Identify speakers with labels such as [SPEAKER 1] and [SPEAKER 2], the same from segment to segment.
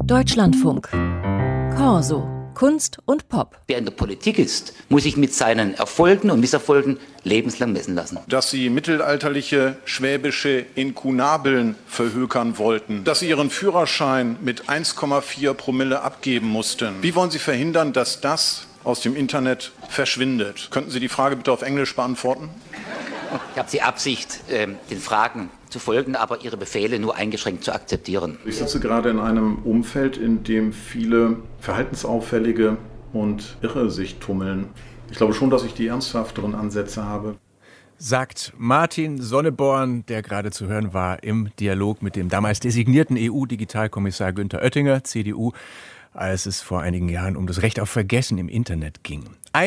[SPEAKER 1] Deutschlandfunk. Corso. Kunst und Pop.
[SPEAKER 2] Wer in der Politik ist, muss sich mit seinen Erfolgen und Misserfolgen lebenslang messen lassen.
[SPEAKER 3] Dass sie mittelalterliche schwäbische Inkunabeln verhökern wollten. Dass sie ihren Führerschein mit 1,4 Promille abgeben mussten. Wie wollen Sie verhindern, dass das aus dem Internet verschwindet? Könnten Sie die Frage bitte auf Englisch beantworten?
[SPEAKER 2] Ich habe die Absicht, den Fragen zu folgen, aber Ihre Befehle nur eingeschränkt zu akzeptieren.
[SPEAKER 3] Ich sitze gerade in einem Umfeld, in dem viele Verhaltensauffällige und Irre sich tummeln. Ich glaube schon, dass ich die ernsthafteren Ansätze habe.
[SPEAKER 4] Sagt Martin Sonneborn, der gerade zu hören war im Dialog mit dem damals designierten EU-Digitalkommissar Günther Oettinger, CDU, als es vor einigen Jahren um das Recht auf Vergessen im Internet ging.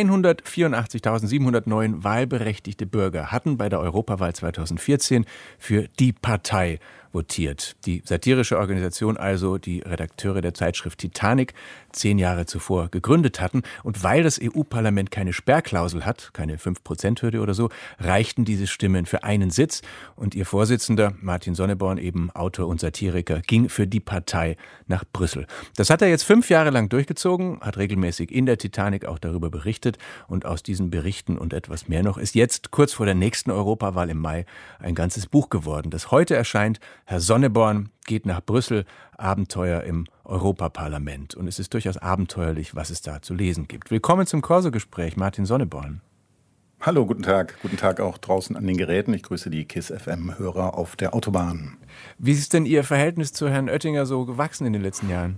[SPEAKER 4] 184.709 wahlberechtigte Bürger hatten bei der Europawahl 2014 für die Partei votiert. Die satirische Organisation also, die Redakteure der Zeitschrift Titanic 10 Jahre zuvor gegründet hatten. Und weil das EU-Parlament keine Sperrklausel hat, keine 5%-Hürde oder so, reichten diese Stimmen für einen Sitz. Und ihr Vorsitzender, Martin Sonneborn, eben Autor und Satiriker, ging für die Partei nach Brüssel. Das hat er jetzt 5 Jahre lang durchgezogen, hat regelmäßig in der Titanic auch darüber berichtet. Und aus diesen Berichten und etwas mehr noch ist jetzt, kurz vor der nächsten Europawahl im Mai, ein ganzes Buch geworden, das heute erscheint. Herr Sonneborn geht nach Brüssel, Abenteuer im Europaparlament. Und es ist durchaus abenteuerlich, was es da zu lesen gibt. Willkommen zum Corso-Gespräch, Martin Sonneborn.
[SPEAKER 3] Hallo, guten Tag. Guten Tag auch draußen an den Geräten. Ich grüße die KISS FM-Hörer auf der Autobahn.
[SPEAKER 4] Wie ist denn Ihr Verhältnis zu Herrn Oettinger so gewachsen in den letzten Jahren?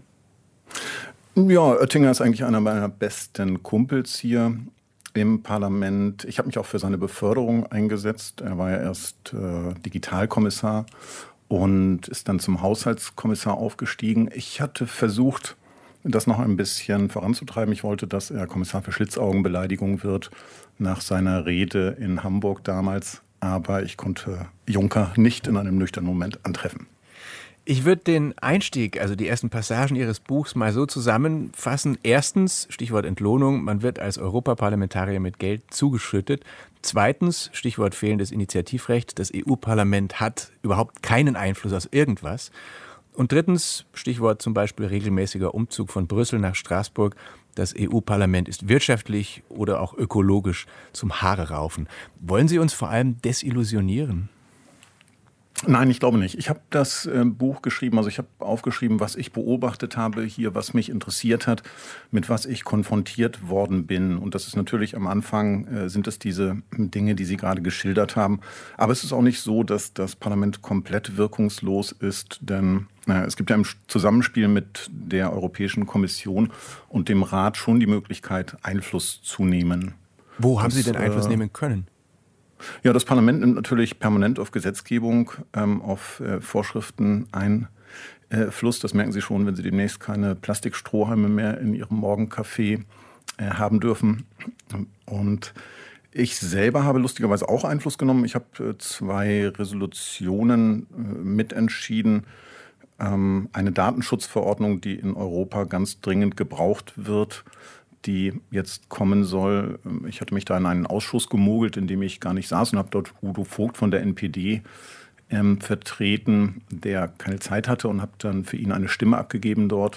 [SPEAKER 3] Ja, Oettinger ist eigentlich einer meiner besten Kumpels hier im Parlament. Ich habe mich auch für seine Beförderung eingesetzt. Er war ja erst Digitalkommissar und ist dann zum Haushaltskommissar aufgestiegen. Ich hatte versucht, das noch ein bisschen voranzutreiben. Ich wollte, dass er Kommissar für Schlitzaugenbeleidigung wird nach seiner Rede in Hamburg damals. Aber ich konnte Juncker nicht in einem nüchternen Moment antreffen.
[SPEAKER 4] Ich würde den Einstieg, also die ersten Passagen Ihres Buchs, mal so zusammenfassen. Erstens, Stichwort Entlohnung, man wird als Europaparlamentarier mit Geld zugeschüttet. Zweitens, Stichwort fehlendes Initiativrecht, das EU-Parlament hat überhaupt keinen Einfluss auf irgendwas. Und drittens, Stichwort zum Beispiel regelmäßiger Umzug von Brüssel nach Straßburg. Das EU-Parlament ist wirtschaftlich oder auch ökologisch zum Haare raufen. Wollen Sie uns vor allem desillusionieren?
[SPEAKER 3] Nein, ich glaube nicht. Ich habe das Buch geschrieben, also ich habe aufgeschrieben, was ich beobachtet habe hier, was mich interessiert hat, mit was ich konfrontiert worden bin. Und das ist natürlich am Anfang, sind es diese Dinge, die Sie gerade geschildert haben. Aber es ist auch nicht so, dass das Parlament komplett wirkungslos ist, denn es gibt ja im Zusammenspiel mit der Europäischen Kommission und dem Rat schon die Möglichkeit, Einfluss zu nehmen.
[SPEAKER 4] Wo haben Sie denn Einfluss nehmen können?
[SPEAKER 3] Ja, das Parlament nimmt natürlich permanent auf Gesetzgebung, auf Vorschriften Einfluss. Das merken Sie schon, wenn Sie demnächst keine Plastikstrohhalme mehr in Ihrem Morgenkaffee haben dürfen. Und ich selber habe lustigerweise auch Einfluss genommen. Ich habe 2 Resolutionen mitentschieden. Eine Datenschutzverordnung, die in Europa ganz dringend gebraucht wird, die jetzt kommen soll. Ich hatte mich da in einen Ausschuss gemogelt, in dem ich gar nicht saß und habe dort Udo Vogt von der NPD vertreten, der keine Zeit hatte und habe dann für ihn eine Stimme abgegeben dort.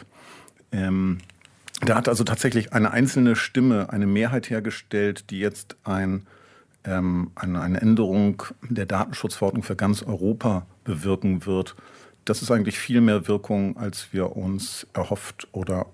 [SPEAKER 3] Da hat also tatsächlich eine einzelne Stimme eine Mehrheit hergestellt, die jetzt eine Änderung der Datenschutzverordnung für ganz Europa bewirken wird. Das ist eigentlich viel mehr Wirkung, als wir uns erhofft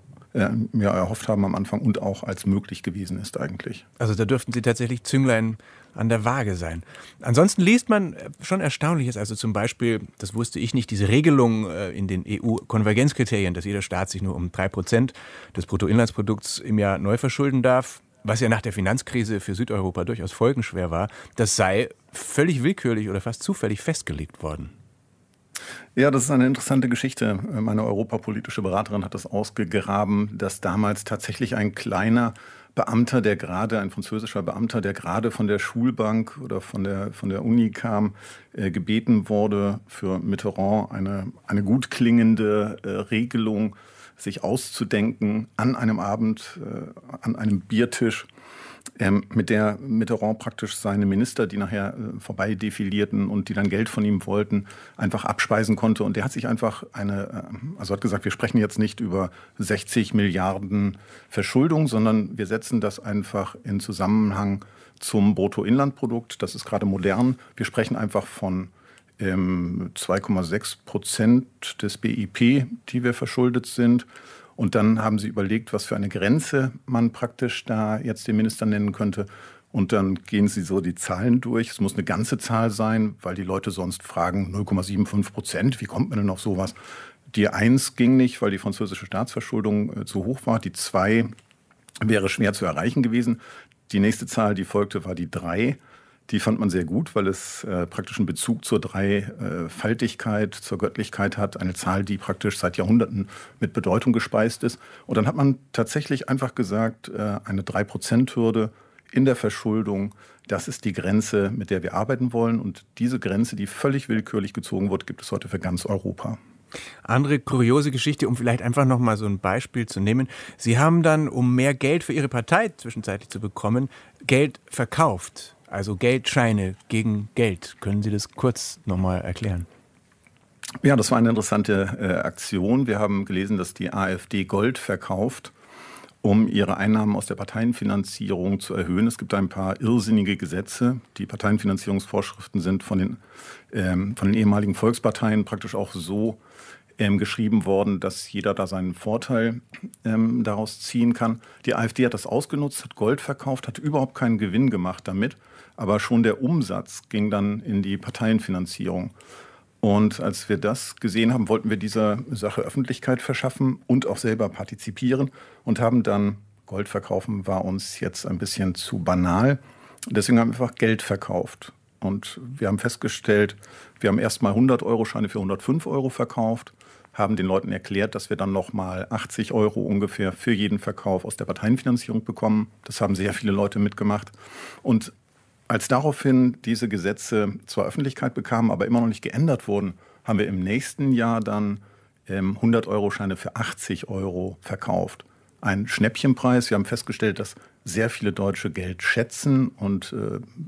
[SPEAKER 3] haben am Anfang und auch als möglich gewesen ist eigentlich.
[SPEAKER 4] Also da dürften Sie tatsächlich Zünglein an der Waage sein. Ansonsten liest man schon Erstaunliches, also zum Beispiel, das wusste ich nicht, diese Regelung in den EU-Konvergenzkriterien, dass jeder Staat sich nur um 3% des Bruttoinlandsprodukts im Jahr neu verschulden darf, was ja nach der Finanzkrise für Südeuropa durchaus folgenschwer war, das sei völlig willkürlich oder fast zufällig festgelegt worden.
[SPEAKER 3] Ja, das ist eine interessante Geschichte. Meine europapolitische Beraterin hat das ausgegraben, dass damals tatsächlich ein kleiner Beamter, ein französischer Beamter, der gerade von der Schulbank oder von der Uni kam, gebeten wurde, für Mitterrand eine gut klingende Regelung sich auszudenken an einem Abend, an einem Biertisch. mit der Mitterrand praktisch seine Minister, die nachher vorbei defilierten und die dann Geld von ihm wollten, einfach abspeisen konnte. Und der hat sich einfach hat gesagt, wir sprechen jetzt nicht über 60 Milliarden Verschuldung, sondern wir setzen das einfach in Zusammenhang zum Bruttoinlandprodukt. Das ist gerade modern. Wir sprechen einfach von 2,6% des BIP, die wir verschuldet sind. Und dann haben sie überlegt, was für eine Grenze man praktisch da jetzt den Minister nennen könnte. Und dann gehen sie so die Zahlen durch. Es muss eine ganze Zahl sein, weil die Leute sonst fragen, 0,75%, wie kommt man denn auf sowas? Die 1 ging nicht, weil die französische Staatsverschuldung zu hoch war. Die 2 wäre schwer zu erreichen gewesen. Die nächste Zahl, die folgte, war die 3. Die fand man sehr gut, weil es praktisch einen Bezug zur Dreifaltigkeit, zur Göttlichkeit hat. Eine Zahl, die praktisch seit Jahrhunderten mit Bedeutung gespeist ist. Und dann hat man tatsächlich einfach gesagt, eine 3%-Hürde in der Verschuldung, das ist die Grenze, mit der wir arbeiten wollen. Und diese Grenze, die völlig willkürlich gezogen wird, gibt es heute für ganz Europa.
[SPEAKER 4] Andere kuriose Geschichte, um vielleicht einfach noch mal so ein Beispiel zu nehmen. Sie haben dann, um mehr Geld für Ihre Partei zwischenzeitlich zu bekommen, Geld verkauft. Also Geldscheine gegen Geld. Können Sie das kurz noch mal erklären?
[SPEAKER 3] Ja, das war eine interessante Aktion. Wir haben gelesen, dass die AfD Gold verkauft, um ihre Einnahmen aus der Parteienfinanzierung zu erhöhen. Es gibt ein paar irrsinnige Gesetze. Die Parteienfinanzierungsvorschriften sind von den ehemaligen Volksparteien praktisch auch so geschrieben worden, dass jeder da seinen Vorteil daraus ziehen kann. Die AfD hat das ausgenutzt, hat Gold verkauft, hat überhaupt keinen Gewinn gemacht damit. Aber schon der Umsatz ging dann in die Parteienfinanzierung. Und als wir das gesehen haben, wollten wir dieser Sache Öffentlichkeit verschaffen und auch selber partizipieren und haben dann, Gold verkaufen war uns jetzt ein bisschen zu banal. Deswegen haben wir einfach Geld verkauft. Und wir haben festgestellt, wir haben erst mal 100-Euro-Scheine für 105 Euro verkauft, haben den Leuten erklärt, dass wir dann noch mal 80 Euro ungefähr für jeden Verkauf aus der Parteienfinanzierung bekommen. Das haben sehr viele Leute mitgemacht. Und als daraufhin diese Gesetze zwar Öffentlichkeit bekamen, aber immer noch nicht geändert wurden, haben wir im nächsten Jahr dann 100-Euro-Scheine für 80 Euro verkauft. Ein Schnäppchenpreis. Wir haben festgestellt, dass sehr viele Deutsche Geld schätzen und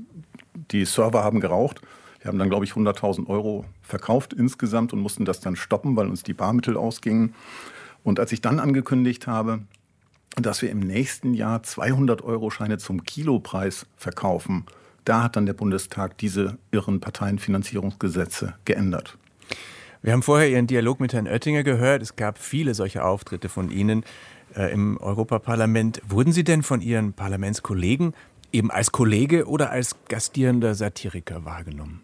[SPEAKER 3] die Server haben geraucht. Wir haben dann, glaube ich, 100.000 Euro verkauft insgesamt und mussten das dann stoppen, weil uns die Barmittel ausgingen. Und als ich dann angekündigt habe, dass wir im nächsten Jahr 200-Euro-Scheine zum Kilopreis verkaufen, da hat dann der Bundestag diese irren Parteienfinanzierungsgesetze geändert.
[SPEAKER 4] Wir haben vorher Ihren Dialog mit Herrn Oettinger gehört. Es gab viele solche Auftritte von Ihnen im Europaparlament. Wurden Sie denn von Ihren Parlamentskollegen eben als Kollege oder als gastierender Satiriker wahrgenommen?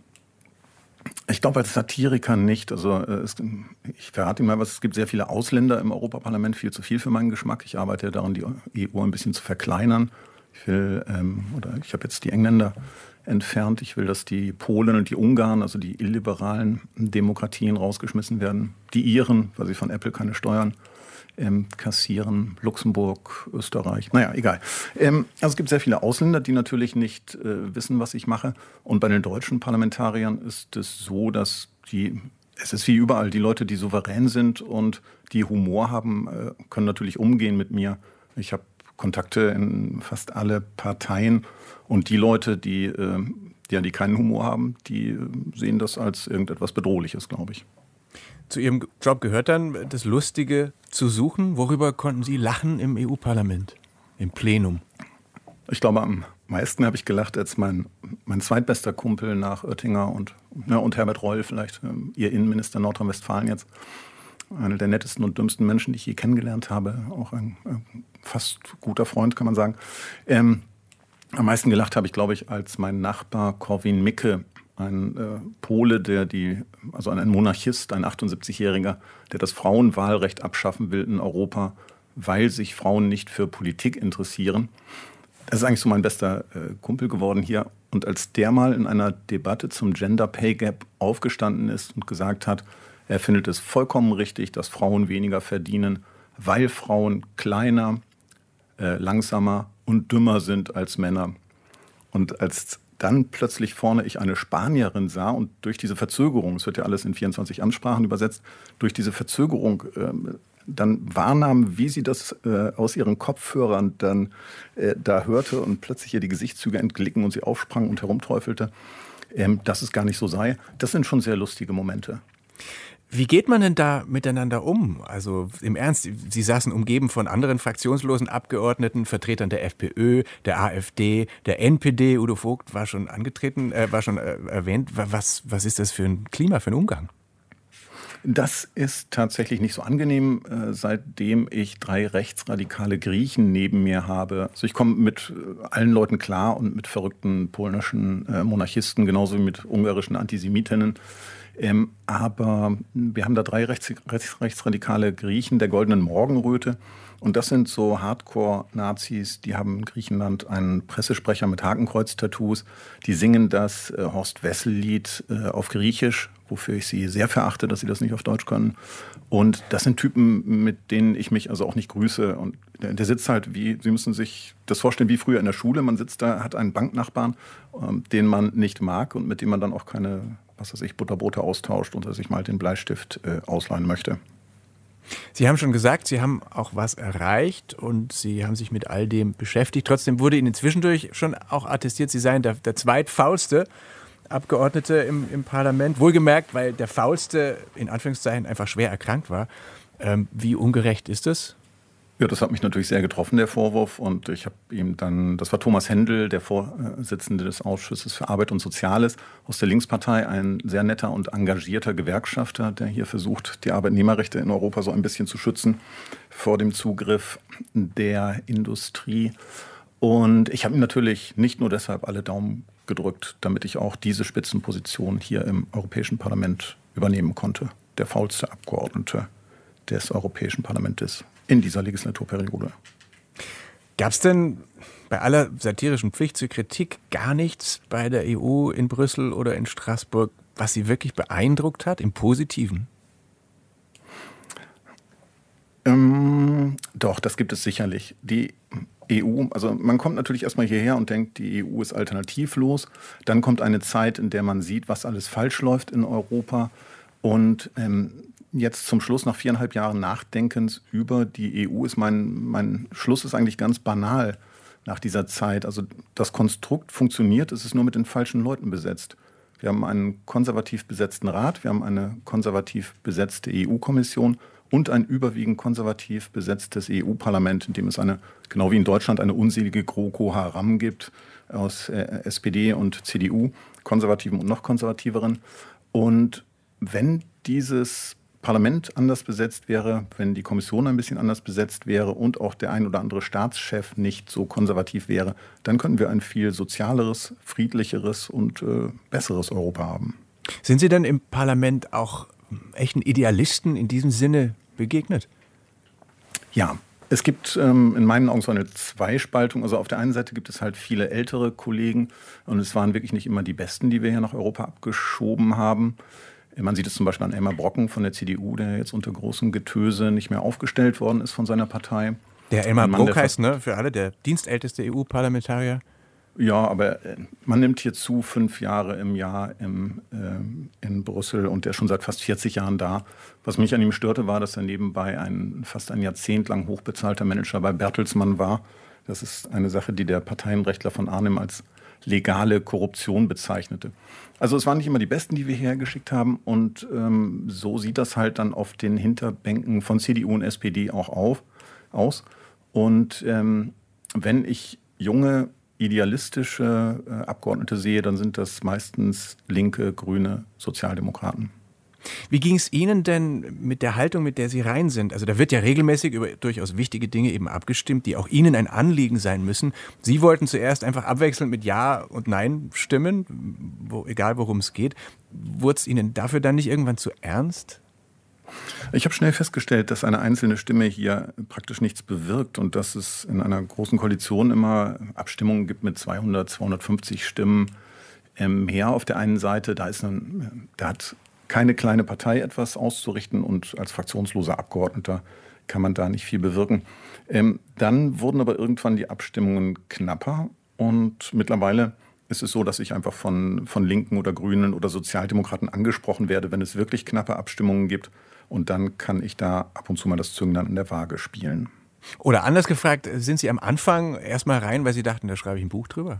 [SPEAKER 3] Ich glaube, als Satiriker nicht. Also ich verrate Ihnen mal was, es gibt sehr viele Ausländer im Europaparlament, viel zu viel für meinen Geschmack. Ich arbeite daran, die EU ein bisschen zu verkleinern. Ich habe jetzt die Engländer entfernt. Ich will, dass die Polen und die Ungarn, also die illiberalen Demokratien, rausgeschmissen werden. Die Iren, weil sie von Apple keine Steuern kassieren, Luxemburg, Österreich, naja, egal. Also es gibt sehr viele Ausländer, die natürlich nicht wissen, was ich mache. Und bei den deutschen Parlamentariern ist es so, dass es ist wie überall, die Leute, die souverän sind und die Humor haben, können natürlich umgehen mit mir. Ich habe Kontakte in fast alle Parteien und die Leute, die keinen Humor haben, die sehen das als irgendetwas Bedrohliches, glaube ich.
[SPEAKER 4] Zu Ihrem Job gehört dann das Lustige zu suchen. Worüber konnten Sie lachen im EU-Parlament, im Plenum?
[SPEAKER 3] Ich glaube, am meisten habe ich gelacht, als mein zweitbester Kumpel nach Oettinger und Herbert Reul, vielleicht Ihr Innenminister Nordrhein-Westfalen jetzt, einer der nettesten und dümmsten Menschen, die ich je kennengelernt habe, auch ein fast guter Freund, kann man sagen. Am meisten gelacht habe ich, glaube ich, als mein Nachbar Korwin Mikke, ein Pole, ein Monarchist, ein 78-Jähriger, der das Frauenwahlrecht abschaffen will in Europa, weil sich Frauen nicht für Politik interessieren. Das ist eigentlich so mein bester Kumpel geworden hier. Und als der mal in einer Debatte zum Gender Pay Gap aufgestanden ist und gesagt hat, er findet es vollkommen richtig, dass Frauen weniger verdienen, weil Frauen kleiner, langsamer und dümmer sind als Männer. Und als dann plötzlich vorne ich eine Spanierin sah und durch diese Verzögerung, es wird ja alles in 24 Ansprachen übersetzt, durch diese Verzögerung dann wahrnahm, wie sie das aus ihren Kopfhörern dann da hörte und plötzlich ihr die Gesichtszüge entglicken und sie aufsprang und herumträufelte, dass es gar nicht so sei. Das sind schon sehr lustige Momente.
[SPEAKER 4] Wie geht man denn da miteinander um? Also im Ernst, Sie saßen umgeben von anderen fraktionslosen Abgeordneten, Vertretern der FPÖ, der AfD, der NPD. Udo Vogt war schon erwähnt. Was ist das für ein Klima, für ein Umgang?
[SPEAKER 3] Das ist tatsächlich nicht so angenehm, seitdem ich 3 rechtsradikale Griechen neben mir habe. Also ich komme mit allen Leuten klar und mit verrückten polnischen Monarchisten, genauso wie mit ungarischen Antisemitinnen. Aber wir haben da 3 rechtsradikale Griechen der Goldenen Morgenröte. Und das sind so Hardcore-Nazis, die haben in Griechenland einen Pressesprecher mit Hakenkreuz-Tattoos. Die singen das Horst-Wessel-Lied auf Griechisch, wofür ich sie sehr verachte, dass sie das nicht auf Deutsch können. Und das sind Typen, mit denen ich mich also auch nicht grüße. Und der sitzt halt wie, Sie müssen sich das vorstellen, wie früher in der Schule. Man sitzt da, hat einen Banknachbarn, den man nicht mag und mit dem man dann auch keine, was weiß ich, Butterbrote austauscht und sich mal den Bleistift ausleihen möchte.
[SPEAKER 4] Sie haben schon gesagt, Sie haben auch was erreicht und Sie haben sich mit all dem beschäftigt. Trotzdem wurde Ihnen zwischendurch schon auch attestiert, Sie seien der zweitfaulste Abgeordnete im Parlament. Wohlgemerkt, weil der Faulste in Anführungszeichen einfach schwer erkrankt war. Wie ungerecht ist das?
[SPEAKER 3] Ja, das hat mich natürlich sehr getroffen, der Vorwurf. Und ich habe ihm dann, das war Thomas Hendel, der Vorsitzende des Ausschusses für Arbeit und Soziales aus der Linkspartei, ein sehr netter und engagierter Gewerkschafter, der hier versucht, die Arbeitnehmerrechte in Europa so ein bisschen zu schützen vor dem Zugriff der Industrie. Und ich habe ihm natürlich nicht nur deshalb alle Daumen gedrückt, damit ich auch diese Spitzenposition hier im Europäischen Parlament übernehmen konnte. Der faulste Abgeordnete des Europäischen Parlaments in dieser Legislaturperiode.
[SPEAKER 4] Gab es denn bei aller satirischen Pflicht zur Kritik gar nichts bei der EU in Brüssel oder in Straßburg, was Sie wirklich beeindruckt hat, im Positiven?
[SPEAKER 3] Doch, das gibt es sicherlich. Die EU, also man kommt natürlich erstmal hierher und denkt, die EU ist alternativlos. Dann kommt eine Zeit, in der man sieht, was alles falsch läuft in Europa. Und jetzt zum Schluss, nach 4,5 Jahren Nachdenkens über die EU, ist mein Schluss ist eigentlich ganz banal nach dieser Zeit. Also das Konstrukt funktioniert, es ist nur mit den falschen Leuten besetzt. Wir haben einen konservativ besetzten Rat, wir haben eine konservativ besetzte EU-Kommission und ein überwiegend konservativ besetztes EU-Parlament, in dem es genau wie in Deutschland, eine unselige GroKo Haram gibt aus SPD und CDU, Konservativen und noch Konservativeren. Und wenn dieses Parlament anders besetzt wäre, wenn die Kommission ein bisschen anders besetzt wäre und auch der ein oder andere Staatschef nicht so konservativ wäre, dann könnten wir ein viel sozialeres, friedlicheres und besseres Europa haben.
[SPEAKER 4] Sind Sie denn im Parlament auch echten Idealisten in diesem Sinne begegnet?
[SPEAKER 3] Ja, es gibt in meinen Augen so eine Zweispaltung. Also auf der einen Seite gibt es halt viele ältere Kollegen und es waren wirklich nicht immer die Besten, die wir hier nach Europa abgeschoben haben. Man sieht es zum Beispiel an Elmar Brocken von der CDU, der jetzt unter großem Getöse nicht mehr aufgestellt worden ist von seiner Partei.
[SPEAKER 4] Der Elmar Brok heißt, für alle, der dienstälteste EU-Parlamentarier.
[SPEAKER 3] Ja, aber man nimmt hier zu 5 Jahre im Jahr in Brüssel und der ist schon seit fast 40 Jahren da. Was mich an ihm störte, war, dass er nebenbei fast ein Jahrzehnt lang hochbezahlter Manager bei Bertelsmann war. Das ist eine Sache, die der Parteienrechtler von Arnim als legale Korruption bezeichnete. Also es waren nicht immer die Besten, die wir hierher geschickt haben und so sieht das halt dann auf den Hinterbänken von CDU und SPD auch aus. Und wenn ich junge, idealistische Abgeordnete sehe, dann sind das meistens linke, grüne Sozialdemokraten.
[SPEAKER 4] Wie ging es Ihnen denn mit der Haltung, mit der Sie rein sind? Also da wird ja regelmäßig über durchaus wichtige Dinge eben abgestimmt, die auch Ihnen ein Anliegen sein müssen. Sie wollten zuerst einfach abwechselnd mit Ja und Nein stimmen, egal worum es geht. Wurde es Ihnen dafür dann nicht irgendwann zu ernst?
[SPEAKER 3] Ich habe schnell festgestellt, dass eine einzelne Stimme hier praktisch nichts bewirkt und dass es in einer großen Koalition immer Abstimmungen gibt mit 200, 250 Stimmen mehr auf der einen Seite. Da hat keine kleine Partei etwas auszurichten und als fraktionsloser Abgeordneter kann man da nicht viel bewirken. Dann wurden aber irgendwann die Abstimmungen knapper und mittlerweile ist es so, dass ich einfach von Linken oder Grünen oder Sozialdemokraten angesprochen werde, wenn es wirklich knappe Abstimmungen gibt. Und dann kann ich da ab und zu mal das Zünglein an der Waage spielen.
[SPEAKER 4] Oder anders gefragt, sind Sie am Anfang erstmal rein, weil Sie dachten, da schreibe ich ein Buch drüber?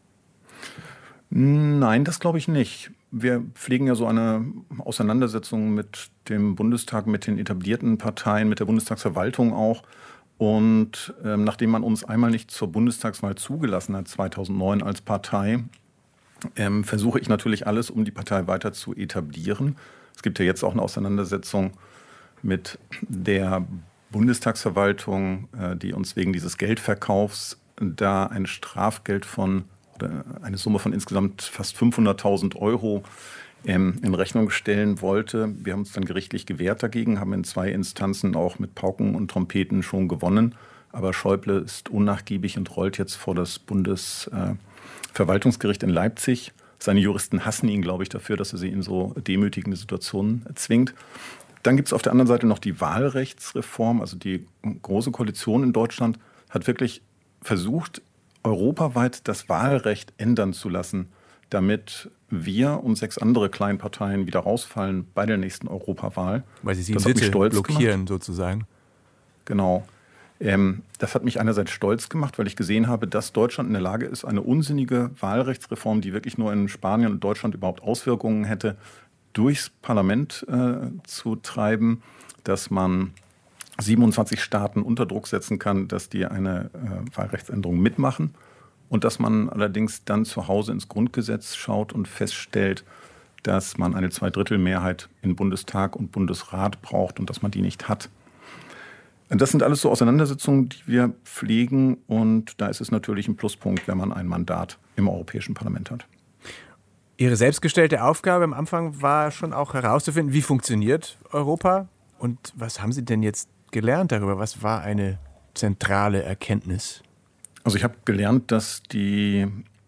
[SPEAKER 3] Nein, das glaube ich nicht. Wir pflegen ja so eine Auseinandersetzung mit dem Bundestag, mit den etablierten Parteien, mit der Bundestagsverwaltung auch. Und nachdem man uns einmal nicht zur Bundestagswahl zugelassen hat, 2009 als Partei, versuche ich natürlich alles, um die Partei weiter zu etablieren. Es gibt ja jetzt auch eine Auseinandersetzung mit der Bundestagsverwaltung, die uns wegen dieses Geldverkaufs da ein Strafgeld von eine Summe von insgesamt fast 500.000 Euro in Rechnung stellen wollte. Wir haben uns dann gerichtlich gewehrt dagegen, haben in 2 Instanzen auch mit Pauken und Trompeten schon gewonnen. Aber Schäuble ist unnachgiebig und rollt jetzt vor das Bundesverwaltungsgericht in Leipzig. Seine Juristen hassen ihn, glaube ich, dafür, dass er sie in so demütigende Situationen zwingt. Dann gibt es auf der anderen Seite noch die Wahlrechtsreform. Also die Große Koalition in Deutschland hat wirklich versucht, europaweit das Wahlrecht ändern zu lassen, damit wir und 6 andere Kleinparteien wieder rausfallen bei der nächsten Europawahl.
[SPEAKER 4] Weil sie im Sitze blockieren sozusagen.
[SPEAKER 3] Genau. Das hat mich einerseits stolz gemacht, weil ich gesehen habe, dass Deutschland in der Lage ist, eine unsinnige Wahlrechtsreform, die wirklich nur in Spanien und Deutschland überhaupt Auswirkungen hätte, durchs Parlament zu treiben, dass man 27 Staaten unter Druck setzen kann, dass die eine Wahlrechtsänderung mitmachen und dass man allerdings dann zu Hause ins Grundgesetz schaut und feststellt, dass man eine 2/3 in Bundestag und Bundesrat braucht und dass man die nicht hat. Und das sind alles so Auseinandersetzungen, die wir pflegen und da ist es natürlich ein Pluspunkt, wenn man ein Mandat im Europäischen Parlament hat.
[SPEAKER 4] Ihre selbstgestellte Aufgabe am Anfang war schon auch herauszufinden, wie funktioniert Europa und was haben Sie denn jetzt gelernt darüber? Was war eine zentrale Erkenntnis?
[SPEAKER 3] Also ich habe gelernt, dass die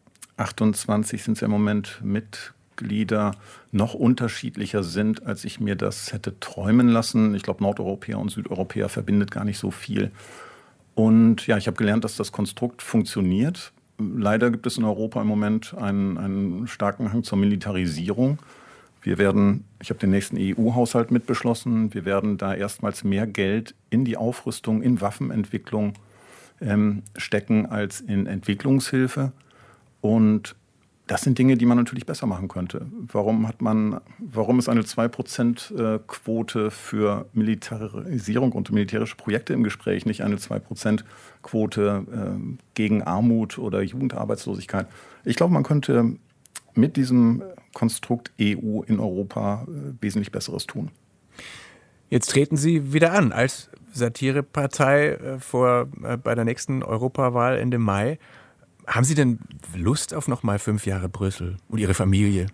[SPEAKER 3] 28 sind es ja im Moment Mitglieder noch unterschiedlicher sind, als ich mir das hätte träumen lassen. Ich glaube, Nordeuropäer und Südeuropäer verbindet gar nicht so viel. Und ja, ich habe gelernt, dass das Konstrukt funktioniert. Leider gibt es in Europa im Moment einen starken Hang zur Militarisierung. Ich habe den nächsten EU-Haushalt mitbeschlossen. Wir werden da erstmals mehr Geld in die Aufrüstung, in Waffenentwicklung stecken als in Entwicklungshilfe. Und das sind Dinge, die man natürlich besser machen könnte. Warum ist eine 2%-Quote für Militarisierung und militärische Projekte im Gespräch, nicht eine 2%-Quote gegen Armut oder Jugendarbeitslosigkeit? Ich glaube, man könnte mit diesem Konstrukt EU in Europa wesentlich Besseres tun.
[SPEAKER 4] Jetzt treten Sie wieder an als Satirepartei bei der nächsten Europawahl Ende Mai. Haben Sie denn Lust auf noch mal 5 Jahre Brüssel und Ihre Familie?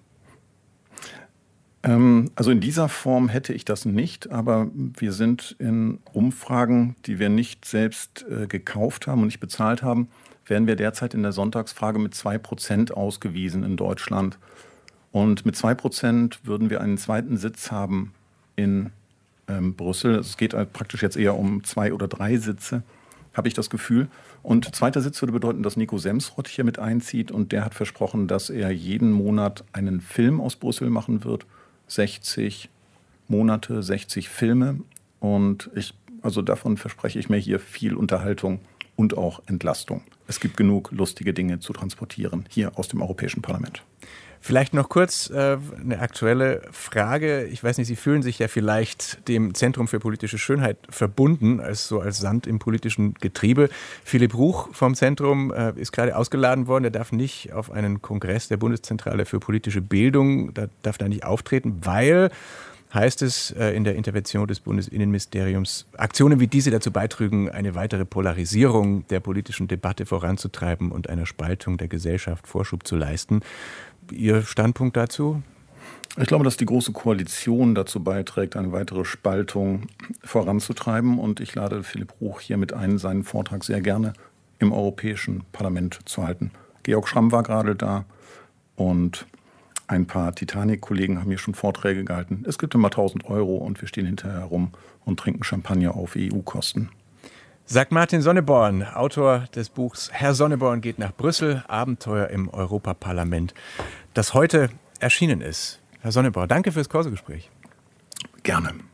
[SPEAKER 3] Also in dieser Form hätte ich das nicht, aber wir sind in Umfragen, die wir nicht selbst gekauft haben und nicht bezahlt haben, werden wir derzeit in der Sonntagsfrage mit 2% ausgewiesen in Deutschland. Und mit 2% würden wir einen zweiten Sitz haben in Brüssel. Es geht praktisch jetzt eher um 2 oder 3 Sitze, habe ich das Gefühl. Und zweiter Sitz würde bedeuten, dass Nico Semsrott hier mit einzieht. Und der hat versprochen, dass er jeden Monat einen Film aus Brüssel machen wird. 60 Monate, 60 Filme. Und davon verspreche ich mir hier viel Unterhaltung und auch Entlastung. Es gibt genug lustige Dinge zu transportieren hier aus dem Europäischen Parlament.
[SPEAKER 4] Vielleicht noch kurz eine aktuelle Frage. Ich weiß nicht, Sie fühlen sich ja vielleicht dem Zentrum für politische Schönheit verbunden, als Sand im politischen Getriebe. Philipp Ruch vom Zentrum ist gerade ausgeladen worden. Er darf nicht auf einen Kongress der Bundeszentrale für politische Bildung, da darf er nicht auftreten, weil, heißt es in der Intervention des Bundesinnenministeriums, Aktionen wie diese dazu beitrügen, eine weitere Polarisierung der politischen Debatte voranzutreiben und einer Spaltung der Gesellschaft Vorschub zu leisten. Ihr Standpunkt dazu?
[SPEAKER 3] Ich glaube, dass die Große Koalition dazu beiträgt, eine weitere Spaltung voranzutreiben. Und ich lade Philipp Ruch hiermit ein, seinen Vortrag sehr gerne im Europäischen Parlament zu halten. Georg Schramm war gerade da und ein paar Titanic-Kollegen haben hier schon Vorträge gehalten. Es gibt immer 1.000 Euro und wir stehen hinterher rum und trinken Champagner auf EU-Kosten.
[SPEAKER 4] Sagt Martin Sonneborn, Autor des Buchs Herr Sonneborn geht nach Brüssel, Abenteuer im Europaparlament, das heute erschienen ist. Herr Sonneborn, danke fürs Corso-Gespräch.
[SPEAKER 3] Gerne.